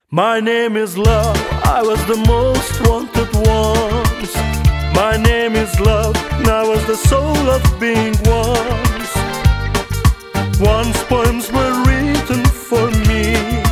My name is love, I was the most wanted once. My name is love, and I was the soul of being once. Once poems were written for me.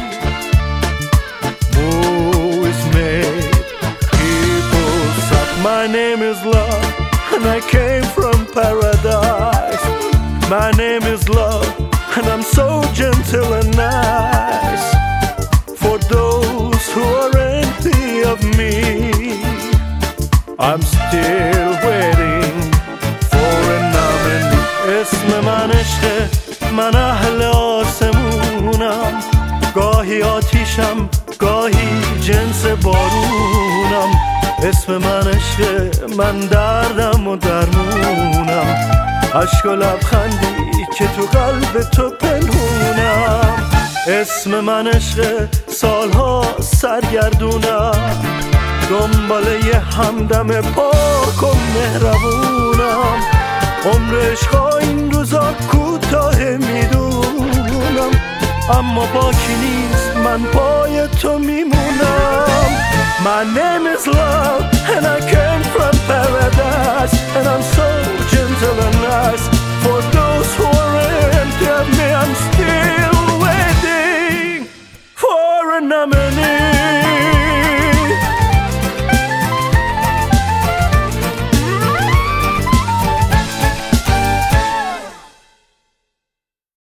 Movies made, people said my name is love, and I came from paradise. My name is love, and I'm so gentle and nice. For those who are empty of me, I'm still waiting for an nominee. اسم من عشقه، من اهل آسمونم. گاهی آتیشم، گاهی جنس بارونم. اسم من عشقه، من دردم و درمونم. عشق و لبخندی که تو قلب تو پنهونم. اسم من عشقه، سالها سرگردونم. دنبال یه همدم پاک و مهربونم. عمر عشقا این روزا کوتاه میدونم، اما باکی نیست، من پای تو میمونم. My name is love, and I came from paradise, and I'm so gentle and nice. For those who are empty of me, I'm still waiting for a nominee.